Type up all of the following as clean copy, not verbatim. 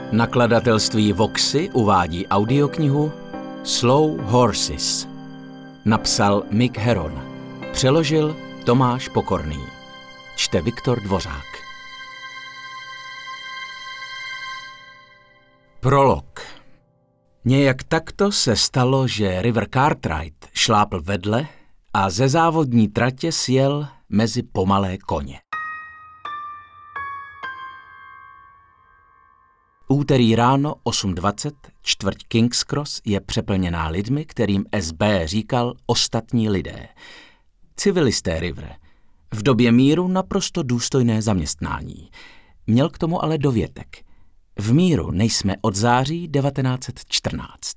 Nakladatelství Voxy uvádí audioknihu Slow Horses. Napsal Mick Herron. Přeložil Tomáš Pokorný. Čte Viktor Dvořák. Prolog. Nějak takto se stalo, že River Cartwright šlápl vedle a ze závodní tratě sjel mezi pomalé koně. Úterý ráno 8:20, čtvrť King's Cross je přeplněná lidmi, kterým SB říkal ostatní lidé. Civilisté River. V době míru naprosto důstojné zaměstnání. Měl k tomu ale dovětek. V míru nejsme od září 1914.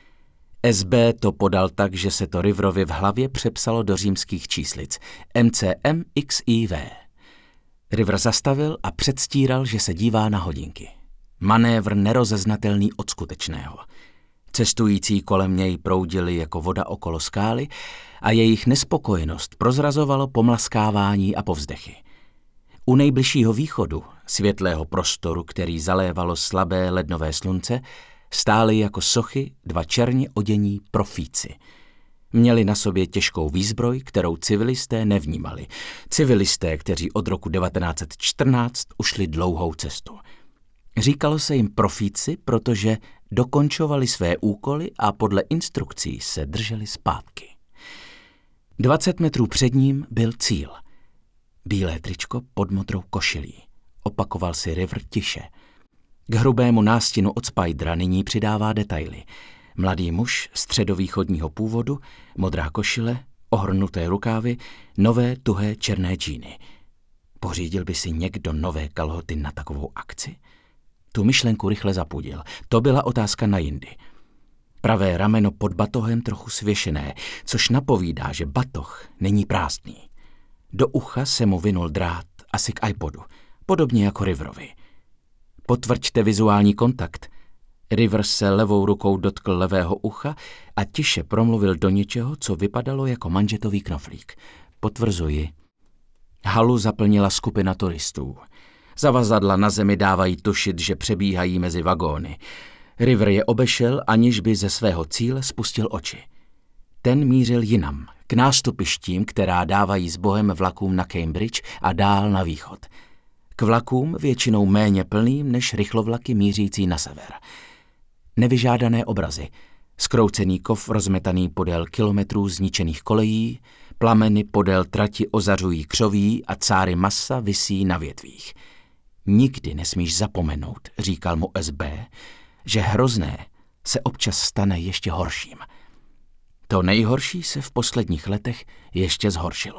SB to podal tak, že se to Riverovi v hlavě přepsalo do římských číslic. MCMXIV. River zastavil a předstíral, že se dívá na hodinky. Manévr nerozeznatelný od skutečného. Cestující kolem něj proudili jako voda okolo skály a jejich nespokojenost prozrazovalo pomlaskávání a povzdechy. U nejbližšího východu, světlého prostoru, který zalévalo slabé lednové slunce, stáli jako sochy dva černě odění profíci. Měli na sobě těžkou výzbroj, kterou civilisté nevnímali. Civilisté, kteří od roku 1914 ušli dlouhou cestu. Říkalo se jim profíci, protože dokončovali své úkoly a podle instrukcí se drželi zpátky. 20 metrů před ním byl cíl. Bílé tričko pod modrou košilí. Opakoval si River tiše. K hrubému nástinu od Spidera nyní přidává detaily. Mladý muž středovýchodního původu, modrá košile, ohrnuté rukávy, nové tuhé černé džíny. Pořídil by si někdo nové kalhoty na takovou akci? Tu myšlenku rychle zapudil. To byla otázka na jindy. Pravé rameno pod batohem trochu svěšené, což napovídá, že batoh není prázdný. Do ucha se mu vinul drát, asi k iPodu, podobně jako Riverovi. Potvrďte vizuální kontakt. River se levou rukou dotkl levého ucha a tiše promluvil do něčeho, co vypadalo jako manžetový knoflík. Potvrzuji. Halu zaplnila skupina turistů. Zavazadla na zemi dávají tušit, že přebíhají mezi vagóny. River je obešel, aniž by ze svého cíle spustil oči. Ten mířil jinam, k nástupištím, která dávají s bohem vlakům na Cambridge a dál na východ. K vlakům většinou méně plným než rychlovlaky mířící na sever. Nevyžádané obrazy. Zkroucený kov rozmetaný podél kilometrů zničených kolejí, plameny podél trati ozařují křoví a cáry masa visí na větvích. Nikdy nesmíš zapomenout, říkal mu SB, že hrozné se občas stane ještě horším. To nejhorší se v posledních letech ještě zhoršilo.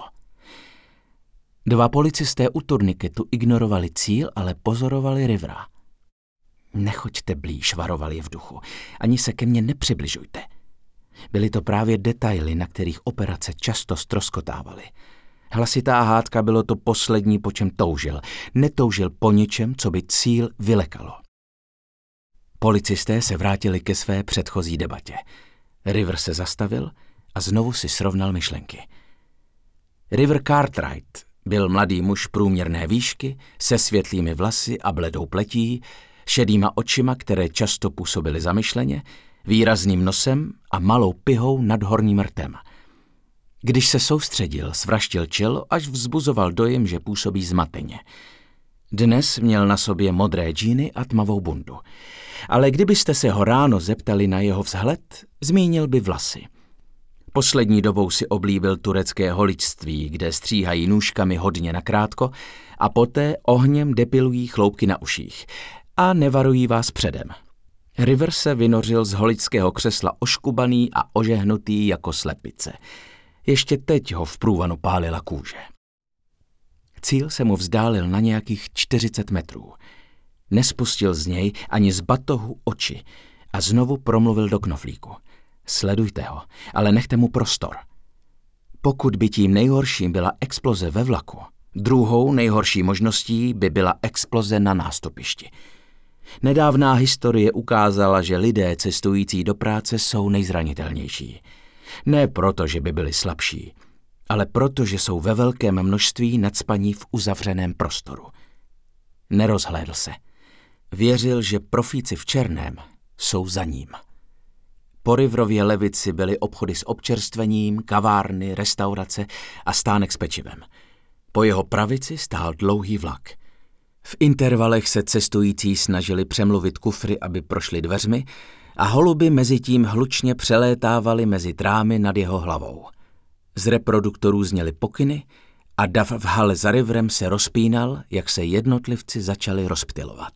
Dva policisté u turniketu ignorovali cíl, ale pozorovali Rivera. Nechoďte blíž, varovali je v duchu, ani se ke mně nepřibližujte. Byly to právě detaily, na kterých operace často ztroskotávaly. Hlasitá hádka bylo to poslední, po čem toužil. Netoužil po něčem, co by cíl vylekalo. Policisté se vrátili ke své předchozí debatě. River se zastavil a znovu si srovnal myšlenky. River Cartwright byl mladý muž průměrné výšky, se světlými vlasy a bledou pletí, šedýma očima, které často působily zamyšleně, výrazným nosem a malou pihou nad horním rtem. Když se soustředil, svraštil čelo, až vzbuzoval dojem, že působí zmateně. Dnes měl na sobě modré džíny a tmavou bundu. Ale kdybyste se ho ráno zeptali na jeho vzhled, zmínil by vlasy. Poslední dobou si oblíbil turecké holičství, kde stříhají nůžkami hodně nakrátko a poté ohněm depilují chloupky na uších. A nevarují vás předem. River se vynořil z holičského křesla oškubaný a ožehnutý jako slepice. Ještě teď ho v průvanu pálila kůže. Cíl se mu vzdálil na nějakých 40 metrů. Nespustil z něj ani z batohu oči a znovu promluvil do knoflíku. Sledujte ho, ale nechte mu prostor. Pokud by tím nejhorším byla exploze ve vlaku, druhou nejhorší možností by byla exploze na nástupišti. Nedávná historie ukázala, že lidé cestující do práce jsou nejzranitelnější. Ne proto, že by byli slabší, ale proto, že jsou ve velkém množství nacpaní v uzavřeném prostoru. Nerozhlédl se. Věřil, že profíci v černém jsou za ním. Po Riverově levici byly obchody s občerstvením, kavárny, restaurace a stánek s pečivem. Po jeho pravici stál dlouhý vlak. V intervalech se cestující snažili přemluvit kufry, aby prošli dveřmi, a holuby mezitím hlučně přelétávaly mezi trámy nad jeho hlavou. Z reproduktorů zněly pokyny a dav v hale za Riverem se rozpínal, jak se jednotlivci začali rozptylovat.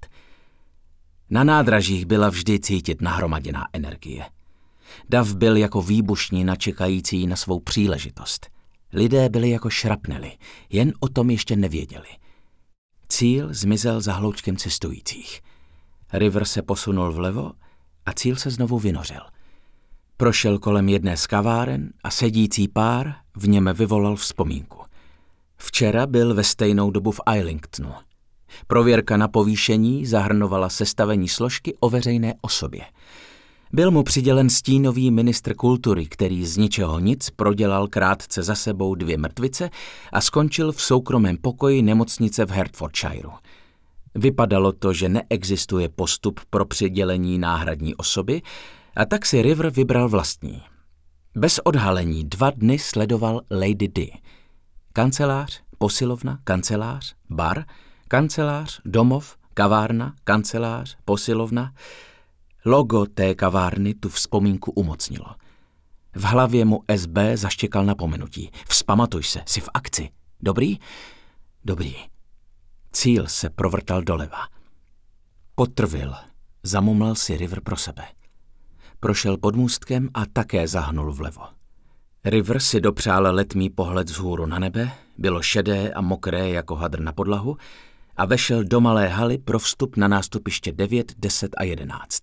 Na nádražích byla vždy cítit nahromaděná energie. Dav byl jako výbušnina čekající na svou příležitost. Lidé byli jako šrapnely, jen o tom ještě nevěděli. Cíl zmizel za hloučkem cestujících. River se posunul vlevo a cíl se znovu vynořil. Prošel kolem jedné z kaváren a sedící pár v něm vyvolal vzpomínku. Včera byl ve stejnou dobu v Islingtonu. Prověrka na povýšení zahrnovala sestavení složky o veřejné osobě. Byl mu přidělen stínový ministr kultury, který z ničeho nic prodělal krátce za sebou 2 mrtvice a skončil v soukromém pokoji nemocnice v Hertfordshireu. Vypadalo to, že neexistuje postup pro přidělení náhradní osoby, a tak si River vybral vlastní. Bez odhalení 2 dny sledoval Lady Di. Kancelář, posilovna, kancelář, bar, kancelář, domov, kavárna, kancelář, posilovna. Logo té kavárny tu vzpomínku umocnilo. V hlavě mu SB zaštěkal napomenutí. Vzpamatuj se, jsi v akci. Dobrý? Dobrý. Cíl se provrtal doleva. Potrvil. Zamumlal si River pro sebe. Prošel pod můstkem a také zahnul vlevo. River si dopřál letmý pohled vzhůru na nebe, bylo šedé a mokré jako hadr na podlahu, a vešel do malé haly pro vstup na nástupiště 9, 10 a 11.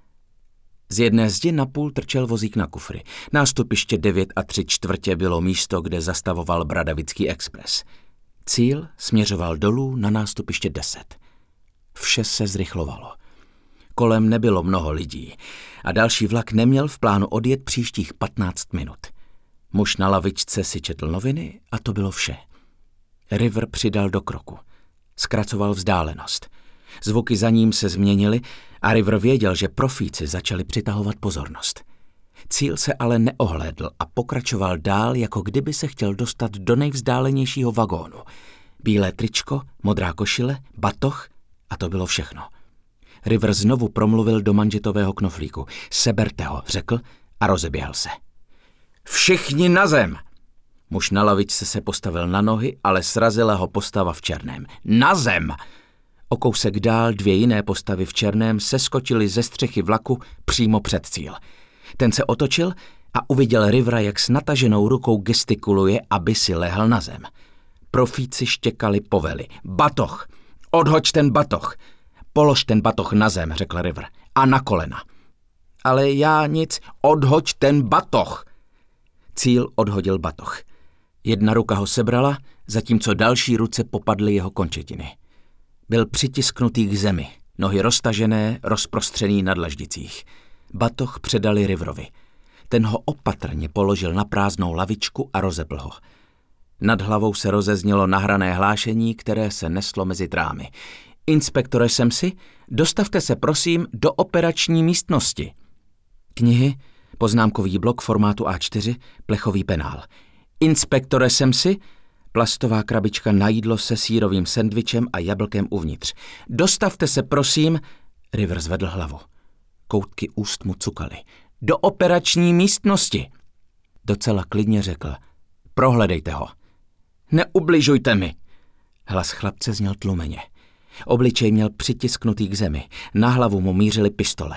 Z jedné zdi napůl trčel vozík na kufry. Nástupiště 9 a 3/4 bylo místo, kde zastavoval Bradavický expres. Cíl směřoval dolů na nástupiště 10. Vše se zrychlovalo. Kolem nebylo mnoho lidí a další vlak neměl v plánu odjet příštích 15 minut. Muž na lavičce si četl noviny a to bylo vše. River přidal do kroku. Zkracoval vzdálenost. Zvuky za ním se změnily a River věděl, že profíci začali přitahovat pozornost. Cíl se ale neohlédl a pokračoval dál, jako kdyby se chtěl dostat do nejvzdálenějšího vagónu. Bílé tričko, modrá košile, batoh a to bylo všechno. River znovu promluvil do manžetového knoflíku. Seberte ho, řekl a rozeběhl se. Všichni na zem! Muž na lavičce se postavil na nohy, ale srazila ho postava v černém. Na zem! O kousek dál 2 jiné postavy v černém seskočily ze střechy vlaku přímo před cíl. Ten se otočil a uviděl Rivera, jak s nataženou rukou gestikuluje, aby si lehl na zem. Profíci štěkali povely. Batoh! Odhoď ten batoh! Polož ten batoh na zem, řekl River. A na kolena. Ale já nic, odhoď ten batoh! Cíl odhodil batoh. Jedna ruka ho sebrala, zatímco další ruce popadly jeho končetiny. Byl přitisknutý k zemi, nohy roztažené, rozprostřený na dlaždicích. Batoh předali Riverovi. Ten ho opatrně položil na prázdnou lavičku a rozepl ho. Nad hlavou se rozeznělo nahrané hlášení, které se neslo mezi trámy. Inspektore Semsi, dostavte se prosím do operační místnosti. Knihy, poznámkový blok formátu A4, plechový penál. Inspektore Semsi, plastová krabička na jídlo se sýrovým sendvičem a jablkem uvnitř. Dostavte se prosím, River zvedl hlavu. Koutky úst mu cukaly. Do operační místnosti. Docela klidně řekl. Prohledejte ho. Neubližujte mi. Hlas chlapce zněl tlumeně. Obličej měl přitisknutý k zemi. Na hlavu mu mířily pistole.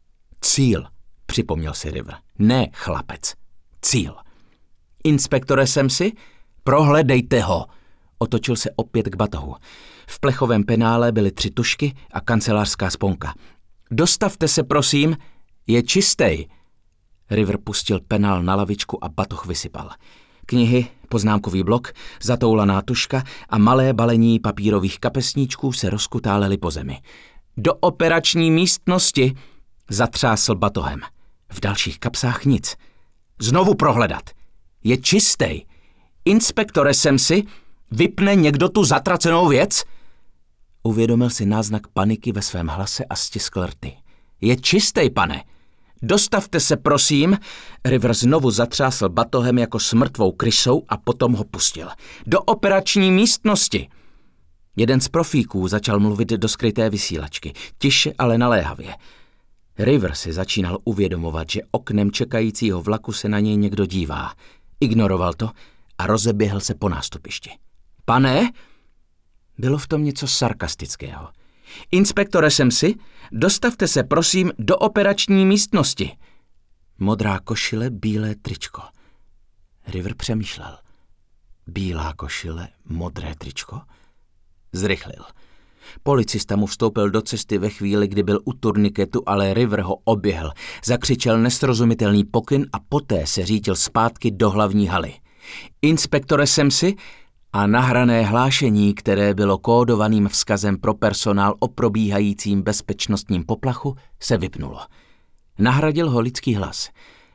Cíl, připomněl si River. Ne chlapec. Cíl. Inspektore Semsi, prohledejte ho. Otočil se opět k batohu. V plechovém penále byly 3 tužky a kancelářská sponka. Dostavte se, prosím, je čistej. River pustil penál na lavičku a batoh vysypal. Knihy, poznámkový blok, zatoulaná tužka a malé balení papírových kapesníčků se rozkutálely po zemi. Do operační místnosti, zatřásl batohem. V dalších kapsách nic. Znovu prohledat. Je čistej. Inspektore Semsi, vypne někdo tu zatracenou věc? Uvědomil si náznak paniky ve svém hlase a stiskl rty. Je čistej, pane! Dostavte se, prosím! River znovu zatřásl batohem jako s mrtvou krysou a potom ho pustil. Do operační místnosti! Jeden z profíků začal mluvit do skryté vysílačky, tiše, ale naléhavě. River si začínal uvědomovat, že oknem čekajícího vlaku se na něj někdo dívá. Ignoroval to a rozeběhl se po nástupišti. Pane? Bylo v tom něco sarkastického. Inspektore Semsi, dostavte se, prosím, do operační místnosti. Modrá košile, bílé tričko. River přemýšlel. Bílá košile, modré tričko? Zrychlil. Policista mu vstoupil do cesty ve chvíli, kdy byl u turniketu, ale River ho oběhl. Zakřičel nesrozumitelný pokyn a poté se řítil zpátky do hlavní haly. Inspektore Semsi, a nahrané hlášení, které bylo kódovaným vzkazem pro personál o probíhajícím bezpečnostním poplachu, se vypnulo. Nahradil ho lidský hlas.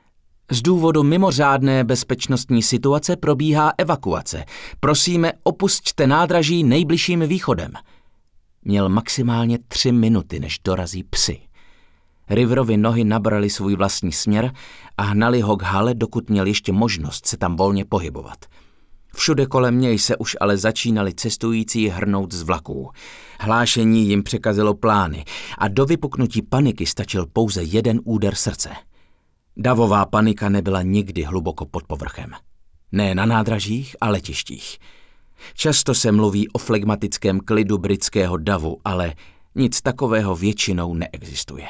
Z důvodu mimořádné bezpečnostní situace probíhá evakuace. Prosíme, opusťte nádraží nejbližším východem. Měl maximálně 3 minuty, než dorazí psi. Riverovi nohy nabrali svůj vlastní směr a hnali ho k hale, dokud měl ještě možnost se tam volně pohybovat. Všude kolem něj se už ale začínali cestující hrnout z vlaků. Hlášení jim překazilo plány a do vypuknutí paniky stačil pouze jeden úder srdce. Davová panika nebyla nikdy hluboko pod povrchem. Ne na nádražích a letištích. Často se mluví o flegmatickém klidu britského davu, ale nic takového většinou neexistuje.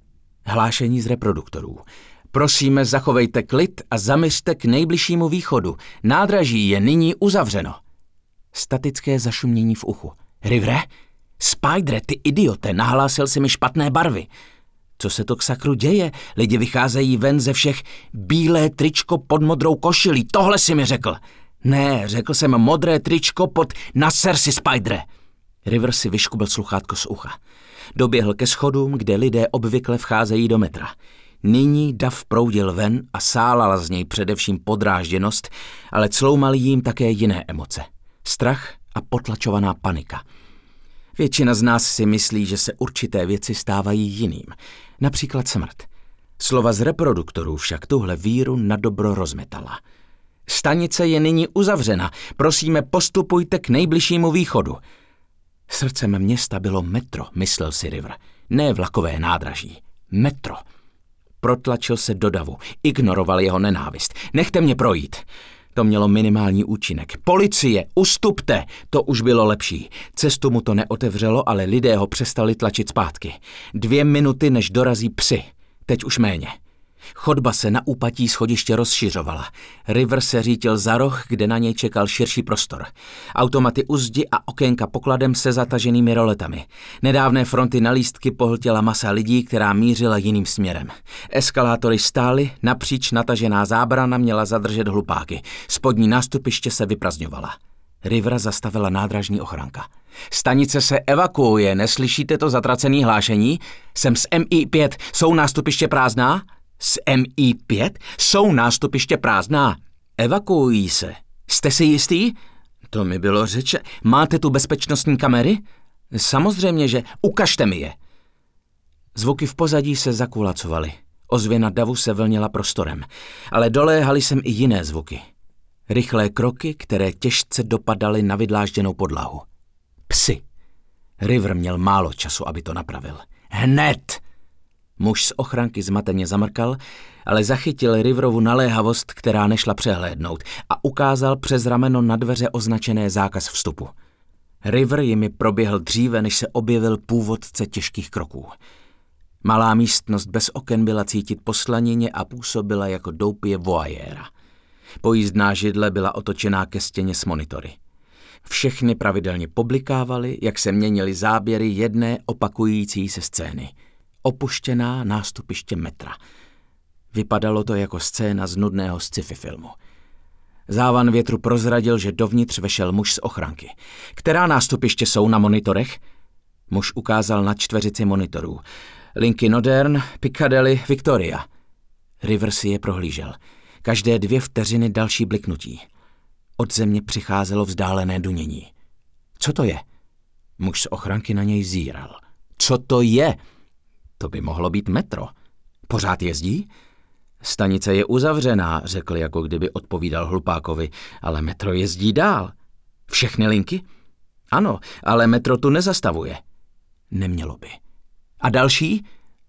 Hlášení z reproduktorů. Prosíme, zachovejte klid a zaměřte k nejbližšímu východu. Nádraží je nyní uzavřeno. Statické zašumění v uchu. Rivere? Spidere, ty idiote, nahlásil si mi špatné barvy. Co se to k sakru děje? Lidi vycházejí ven ze všech. Bílé tričko pod modrou košilí, tohle si mi řekl. Ne, řekl jsem modré tričko pod naser si, Spidere. River si vyškubl sluchátko z ucha. Doběhl ke schodům, kde lidé obvykle vcházejí do metra. Nyní dav proudil ven a sálala z něj především podrážděnost, ale cloumaly jím také jiné emoce. Strach a potlačovaná panika. Většina z nás si myslí, že se určité věci stávají jiným, například smrt. Slova z reproduktorů však tuhle víru nadobro rozmetala. Stanice je nyní uzavřena, prosíme, postupujte k nejbližšímu východu. Srdcem města bylo metro, myslel si River. Ne vlakové nádraží, metro. Protlačil se do davu, ignoroval jeho nenávist. Nechte mě projít. To mělo minimální účinek. Policie, ustupte! To už bylo lepší. Cestu mu to neotevřelo, ale lidé ho přestali tlačit zpátky. 2 minuty, než dorazí psi. Teď už méně. Chodba se na úpatí schodiště rozšiřovala. River se řítil za roh, kde na něj čekal širší prostor. Automaty u zdi a okénka pokladem se zataženými roletami. Nedávné fronty na lístky pohltila masa lidí, která mířila jiným směrem. Eskalátory stály, napříč natažená zábrana měla zadržet hlupáky. Spodní nástupiště se vyprazdňovala. Rivera zastavila nádražní ochranka. Stanice se evakuuje, neslyšíte to zatracené hlášení? Jsem z MI5, jsou nástupiště prázdná? Z MI5? Jsou nástupiště prázdná. Evakuují se. Jste si jistý? To mi bylo řeče. Máte tu bezpečnostní kamery? Samozřejmě, že. Ukažte mi je. Zvuky v pozadí se zakulacovaly. Ozvěna davu se vlnila prostorem. Ale doléhaly sem i jiné zvuky. Rychlé kroky, které těžce dopadaly na vydlážděnou podlahu. Psi. River měl málo času, aby to napravil. Hned! Muž z ochranky zmateně zamrkal, ale zachytil Riverovu naléhavost, která nešla přehlédnout, a ukázal přes rameno na dveře označené zákaz vstupu. River jimi proběhl dříve, než se objevil původce těžkých kroků. Malá místnost bez oken byla cítit po slanině a působila jako doupě voajéra. Pojízdná židle byla otočená ke stěně s monitory. Všechny pravidelně publikávaly, jak se měnily záběry jedné opakující se scény. Opuštěná nástupiště metra. Vypadalo to jako scéna z nudného sci-fi filmu. Závan větru prozradil, že dovnitř vešel muž z ochranky. Která nástupiště jsou na monitorech? Muž ukázal na čtveřici monitorů. Linky Northern, Piccadilly, Victoria. River si je prohlížel. Každé 2 vteřiny další bliknutí. Od země přicházelo vzdálené dunění. Co to je? Muž z ochranky na něj zíral. Co to je? To by mohlo být metro. Pořád jezdí? Stanice je uzavřená, řekl, jako kdyby odpovídal hlupákovi, ale metro jezdí dál. Všechny linky? Ano, ale metro tu nezastavuje. Nemělo by. A další?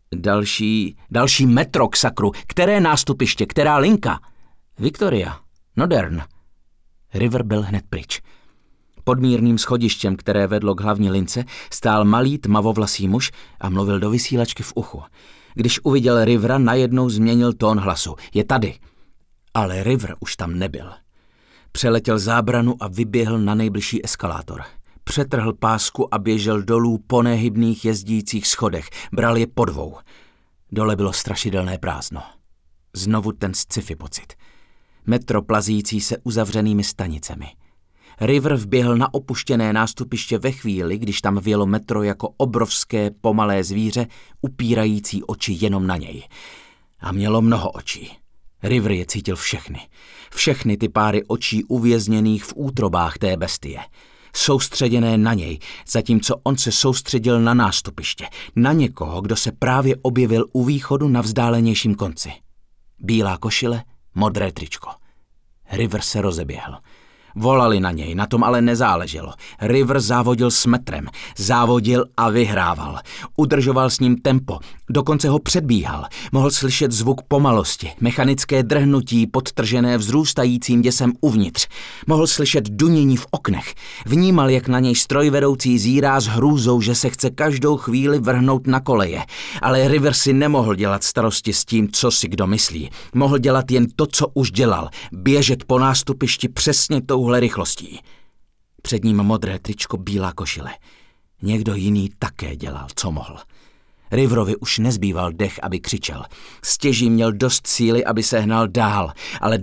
Další metro, k sakru. Které nástupiště, která linka? Victoria, Northern. River byl hned pryč. Pod mírným schodištěm, které vedlo k hlavní lince, stál malý tmavovlasý muž a mluvil do vysílačky v uchu. Když uviděl Rivera, najednou změnil tón hlasu. Je tady. Ale River už tam nebyl. Přeletěl zábranu a vyběhl na nejbližší eskalátor. Přetrhl pásku a běžel dolů po nehybných jezdících schodech. Bral je po dvou. Dole bylo strašidelné prázdno. Znovu ten sci-fi pocit. Metro plazící se uzavřenými stanicemi. River vběhl na opuštěné nástupiště ve chvíli, když tam vjelo metro jako obrovské pomalé zvíře, upírající oči jenom na něj. A mělo mnoho očí. River je cítil všechny. Všechny ty páry očí uvězněných v útrobách té bestie. Soustředěné na něj, zatímco on se soustředil na nástupiště. Na někoho, kdo se právě objevil u východu na vzdálenějším konci. Bílá košile, modré tričko. River se rozeběhl. Volali na něj, na tom ale nezáleželo. River závodil s metrem, závodil a vyhrával. Udržoval s ním tempo, dokonce ho předbíhal. Mohl slyšet zvuk pomalosti, mechanické drhnutí podtržené vzrůstajícím děsem uvnitř. Mohl slyšet dunění v oknech. Vnímal, jak na něj strojvedoucí zírá s hrůzou, že se chce každou chvíli vrhnout na koleje. Ale River si nemohl dělat starosti s tím, co si kdo myslí. Mohl dělat jen to, co už dělal. Běžet po nástupišti přesně touhle rychlostí. Před ním modré tričko, bílá košile. Někdo jiný také dělal, co mohl. Riverovi už nezbýval dech, aby křičel. Stěží měl dost síly, aby se hnal dál, ale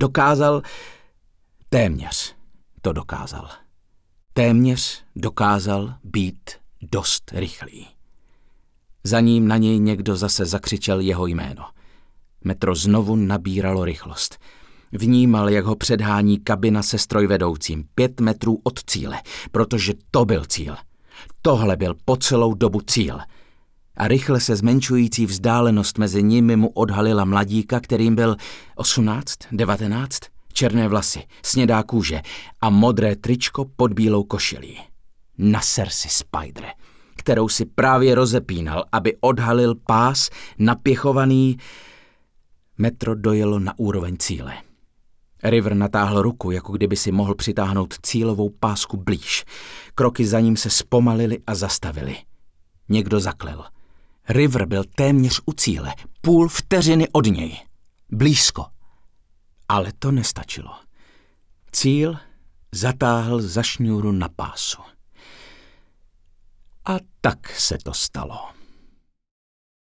téměř dokázal být dost rychlý. Za ním na něj někdo zase zakřičel jeho jméno. Metro znovu nabíralo rychlost. Vnímal, jak ho předhání kabina se strojvedoucím 5 metrů od cíle, protože to byl cíl. Tohle byl po celou dobu cíl. A rychle se zmenšující vzdálenost mezi nimi mu odhalila mladíka, kterým byl 18, 19, černé vlasy, snědá kůže a modré tričko pod bílou košilí. Naser si, Spidere, kterou si právě rozepínal, aby odhalil pás napěchovaný. Metro dojelo na úroveň cíle. River natáhl ruku, jako kdyby si mohl přitáhnout cílovou pásku blíž. Kroky za ním se zpomalily a zastavily. Někdo zaklel. River byl téměř u cíle, půl vteřiny od něj. Blízko. Ale to nestačilo. Cíl zatáhl za šňůru na pásu. A tak se to stalo.